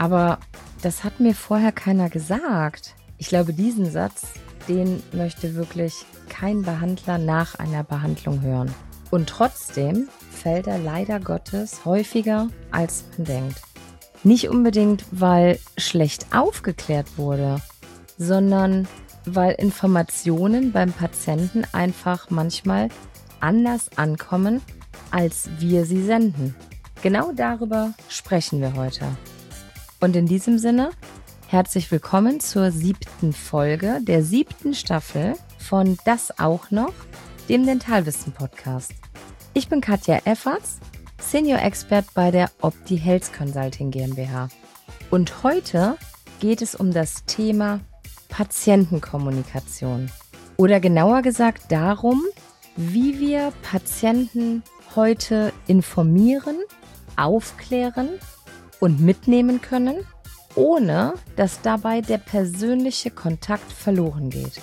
Aber das hat mir vorher keiner gesagt. Ich glaube, diesen Satz, den möchte wirklich kein Behandler nach einer Behandlung hören. Und trotzdem fällt er leider Gottes häufiger, als man denkt. Nicht unbedingt, weil schlecht aufgeklärt wurde, sondern weil Informationen beim Patienten einfach manchmal anders ankommen, als wir sie senden. Genau darüber sprechen wir heute. Und in diesem Sinne, herzlich willkommen zur 7. Folge der 7. Staffel von Das auch noch, dem Dentalwissen-Podcast. Ich bin Katja Efferts, Senior Expert bei der Opti Health Consulting GmbH. Und heute geht es um das Thema Patientenkommunikation. Oder genauer gesagt darum, wie wir Patienten heute informieren, aufklären und mitnehmen können, ohne dass dabei der persönliche Kontakt verloren geht.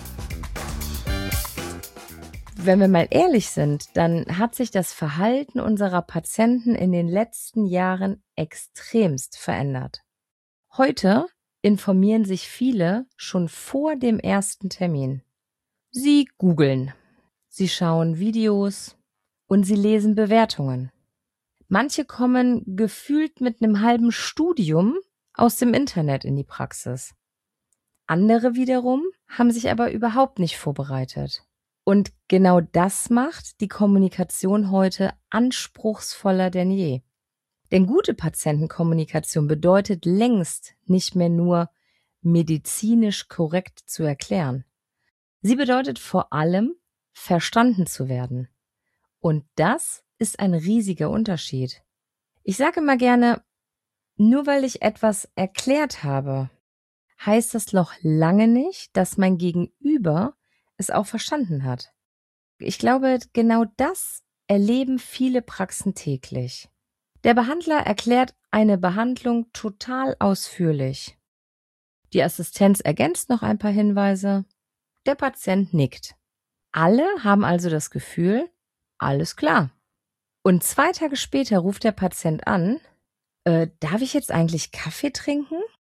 Wenn wir mal ehrlich sind, dann hat sich das Verhalten unserer Patienten in den letzten Jahren extremst verändert. Heute informieren sich viele schon vor dem ersten Termin. Sie googeln, sie schauen Videos und sie lesen Bewertungen. Manche kommen gefühlt mit einem halben Studium aus dem Internet in die Praxis. Andere wiederum haben sich aber überhaupt nicht vorbereitet. Und genau das macht die Kommunikation heute anspruchsvoller denn je. Denn gute Patientenkommunikation bedeutet längst nicht mehr nur medizinisch korrekt zu erklären. Sie bedeutet vor allem, verstanden zu werden. Und das ist ein riesiger Unterschied. Ich sage immer gerne, nur weil ich etwas erklärt habe, heißt das noch lange nicht, dass mein Gegenüber es auch verstanden hat. Ich glaube, genau das erleben viele Praxen täglich. Der Behandler erklärt eine Behandlung total ausführlich. Die Assistenz ergänzt noch ein paar Hinweise. Der Patient nickt. Alle haben also das Gefühl, alles klar. Und 2 Tage später ruft der Patient an, darf ich jetzt eigentlich Kaffee trinken?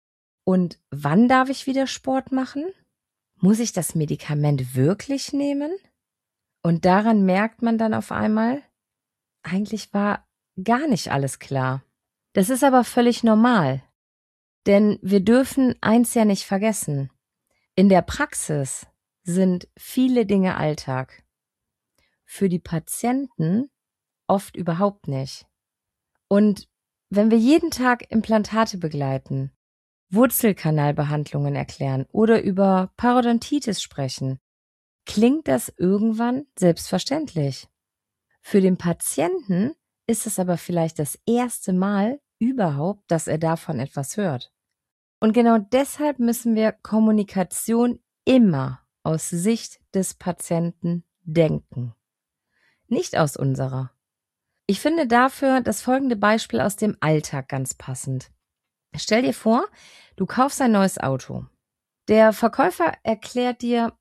Und wann darf ich wieder Sport machen? Muss ich das Medikament wirklich nehmen? Und daran merkt man dann auf einmal, eigentlich war gar nicht alles klar. Das ist aber völlig normal. Denn wir dürfen eins ja nicht vergessen. In der Praxis sind viele Dinge Alltag. Für die Patienten oft überhaupt nicht. Und wenn wir jeden Tag Implantate begleiten, Wurzelkanalbehandlungen erklären oder über Parodontitis sprechen, klingt das irgendwann selbstverständlich. Für den Patienten ist es aber vielleicht das erste Mal überhaupt, dass er davon etwas hört. Und genau deshalb müssen wir Kommunikation immer aus Sicht des Patienten denken, nicht aus unserer. Ich finde dafür das folgende Beispiel aus dem Alltag ganz passend. Stell dir vor, du kaufst ein neues Auto. Der Verkäufer erklärt dir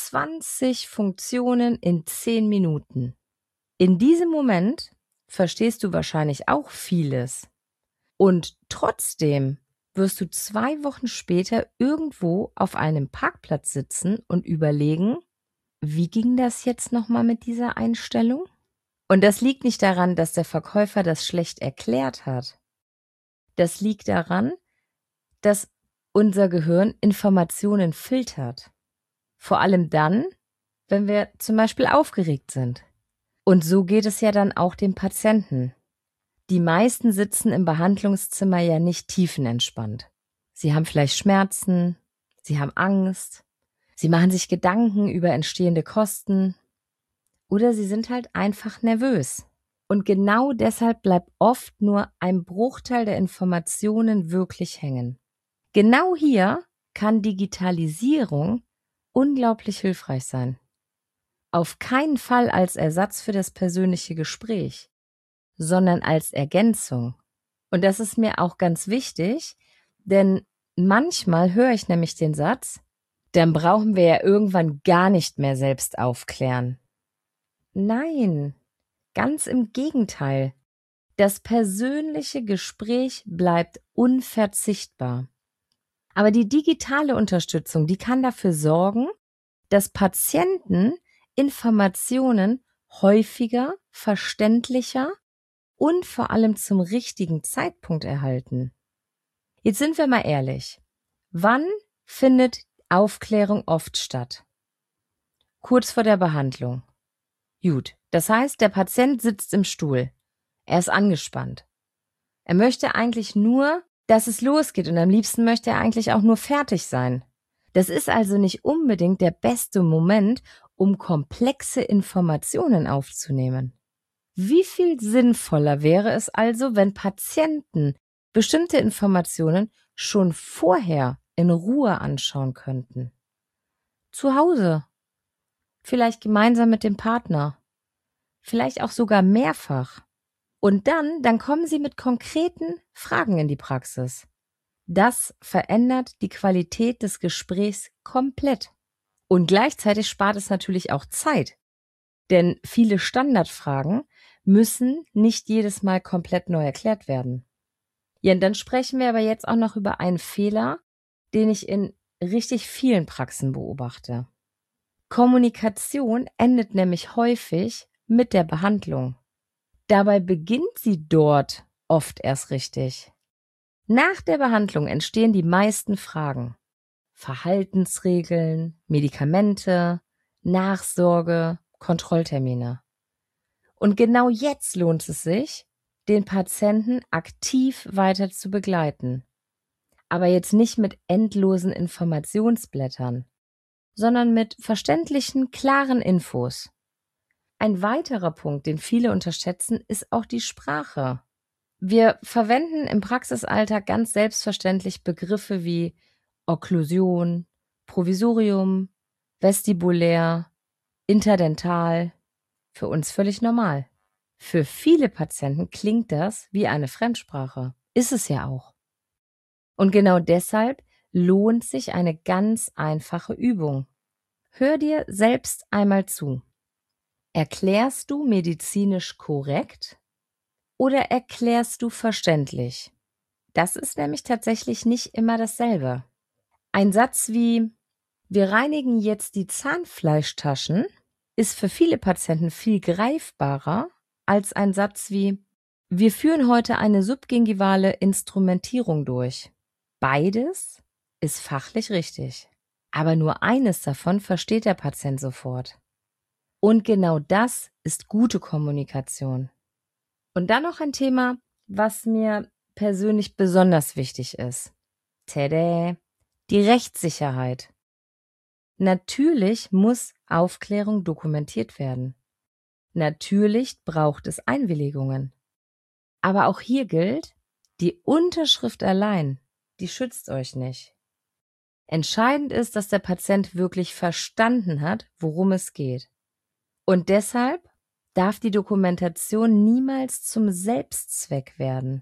20 Funktionen in 10 Minuten. In diesem Moment verstehst du wahrscheinlich auch vieles. Und trotzdem wirst du 2 Wochen später irgendwo auf einem Parkplatz sitzen und überlegen, wie ging das jetzt nochmal mit dieser Einstellung? Und das liegt nicht daran, dass der Verkäufer das schlecht erklärt hat. Das liegt daran, dass unser Gehirn Informationen filtert. Vor allem dann, wenn wir zum Beispiel aufgeregt sind. Und so geht es ja dann auch dem Patienten. Die meisten sitzen im Behandlungszimmer ja nicht tiefenentspannt. Sie haben vielleicht Schmerzen, sie haben Angst, sie machen sich Gedanken über entstehende Kosten oder sie sind halt einfach nervös. Und genau deshalb bleibt oft nur ein Bruchteil der Informationen wirklich hängen. Genau hier kann Digitalisierung unglaublich hilfreich sein. Auf keinen Fall als Ersatz für das persönliche Gespräch, sondern als Ergänzung. Und das ist mir auch ganz wichtig, denn manchmal höre ich nämlich den Satz, dann brauchen wir ja irgendwann gar nicht mehr selbst aufklären. Nein, ganz im Gegenteil. Das persönliche Gespräch bleibt unverzichtbar. Aber die digitale Unterstützung, die kann dafür sorgen, dass Patienten Informationen häufiger, verständlicher und vor allem zum richtigen Zeitpunkt erhalten. Jetzt sind wir mal ehrlich. Wann findet Aufklärung oft statt? Kurz vor der Behandlung. Gut, das heißt, der Patient sitzt im Stuhl. Er ist angespannt. Er möchte eigentlich nur, dass es losgeht und am liebsten möchte er eigentlich auch nur fertig sein. Das ist also nicht unbedingt der beste Moment, um komplexe Informationen aufzunehmen. Wie viel sinnvoller wäre es also, wenn Patienten bestimmte Informationen schon vorher in Ruhe anschauen könnten? Zu Hause, vielleicht gemeinsam mit dem Partner, vielleicht auch sogar mehrfach. Und dann kommen sie mit konkreten Fragen in die Praxis. Das verändert die Qualität des Gesprächs komplett. Und gleichzeitig spart es natürlich auch Zeit. Denn viele Standardfragen müssen nicht jedes Mal komplett neu erklärt werden. Ja, und dann sprechen wir aber jetzt auch noch über einen Fehler, den ich in richtig vielen Praxen beobachte. Kommunikation endet nämlich häufig mit der Behandlung. Dabei beginnt sie dort oft erst richtig. Nach der Behandlung entstehen die meisten Fragen. Verhaltensregeln, Medikamente, Nachsorge, Kontrolltermine. Und genau jetzt lohnt es sich, den Patienten aktiv weiter zu begleiten. Aber jetzt nicht mit endlosen Informationsblättern, sondern mit verständlichen, klaren Infos. Ein weiterer Punkt, den viele unterschätzen, ist auch die Sprache. Wir verwenden im Praxisalltag ganz selbstverständlich Begriffe wie Okklusion, Provisorium, vestibulär, interdental. Für uns völlig normal. Für viele Patienten klingt das wie eine Fremdsprache. Ist es ja auch. Und genau deshalb lohnt sich eine ganz einfache Übung. Hör dir selbst einmal zu. Erklärst du medizinisch korrekt oder erklärst du verständlich? Das ist nämlich tatsächlich nicht immer dasselbe. Ein Satz wie: Wir reinigen jetzt die Zahnfleischtaschen ist für viele Patienten viel greifbarer als ein Satz wie: Wir führen heute eine subgingivale Instrumentierung durch. Beides ist fachlich richtig, aber nur eines davon versteht der Patient sofort. Und genau das ist gute Kommunikation. Und dann noch ein Thema, was mir persönlich besonders wichtig ist. Tada! Die Rechtssicherheit. Natürlich muss Aufklärung dokumentiert werden. Natürlich braucht es Einwilligungen. Aber auch hier gilt, die Unterschrift allein, die schützt euch nicht. Entscheidend ist, dass der Patient wirklich verstanden hat, worum es geht. Und deshalb darf die Dokumentation niemals zum Selbstzweck werden,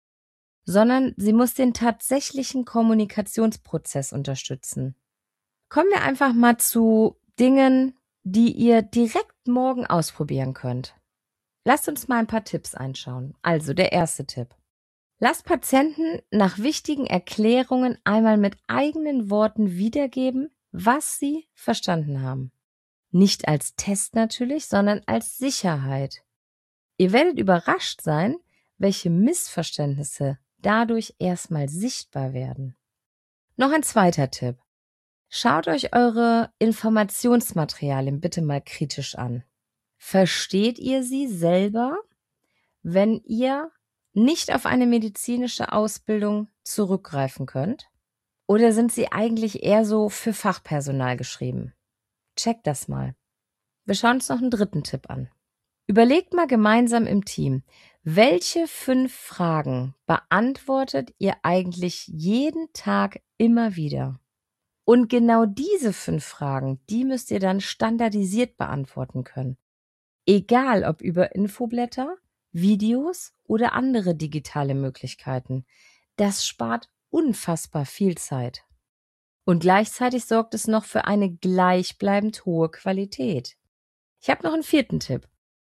sondern sie muss den tatsächlichen Kommunikationsprozess unterstützen. Kommen wir einfach mal zu Dingen, die ihr direkt morgen ausprobieren könnt. Lasst uns mal ein paar Tipps einschauen. Also der erste Tipp. Lasst Patienten nach wichtigen Erklärungen einmal mit eigenen Worten wiedergeben, was sie verstanden haben. Nicht als Test natürlich, sondern als Sicherheit. Ihr werdet überrascht sein, welche Missverständnisse dadurch erstmal sichtbar werden. Noch ein zweiter Tipp. Schaut euch eure Informationsmaterialien bitte mal kritisch an. Versteht ihr sie selber, wenn ihr nicht auf eine medizinische Ausbildung zurückgreifen könnt? Oder sind sie eigentlich eher so für Fachpersonal geschrieben? Checkt das mal. Wir schauen uns noch einen dritten Tipp an. Überlegt mal gemeinsam im Team, welche 5 Fragen beantwortet ihr eigentlich jeden Tag immer wieder? Und genau diese 5 Fragen, die müsst ihr dann standardisiert beantworten können. Egal ob über Infoblätter, Videos oder andere digitale Möglichkeiten. Das spart unfassbar viel Zeit. Und gleichzeitig sorgt es noch für eine gleichbleibend hohe Qualität. Ich habe noch einen 4. Tipp.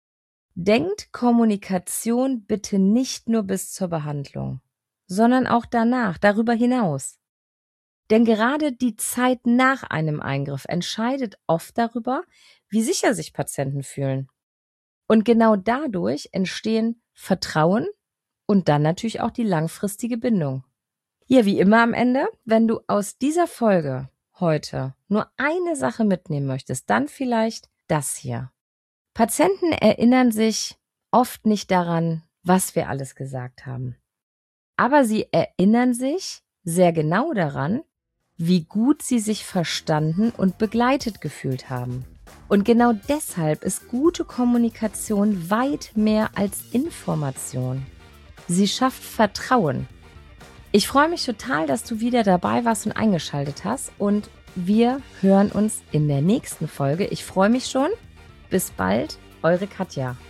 Denkt Kommunikation bitte nicht nur bis zur Behandlung, sondern auch danach, darüber hinaus. Denn gerade die Zeit nach einem Eingriff entscheidet oft darüber, wie sicher sich Patienten fühlen. Und genau dadurch entstehen Vertrauen und dann natürlich auch die langfristige Bindung. Ja, wie immer am Ende, wenn du aus dieser Folge heute nur eine Sache mitnehmen möchtest, dann vielleicht das hier. Patienten erinnern sich oft nicht daran, was wir alles gesagt haben. Aber sie erinnern sich sehr genau daran, wie gut sie sich verstanden und begleitet gefühlt haben. Und genau deshalb ist gute Kommunikation weit mehr als Information. Sie schafft Vertrauen. Ich freue mich total, dass du wieder dabei warst und eingeschaltet hast. Und wir hören uns in der nächsten Folge. Ich freue mich schon. Bis bald, eure Katja.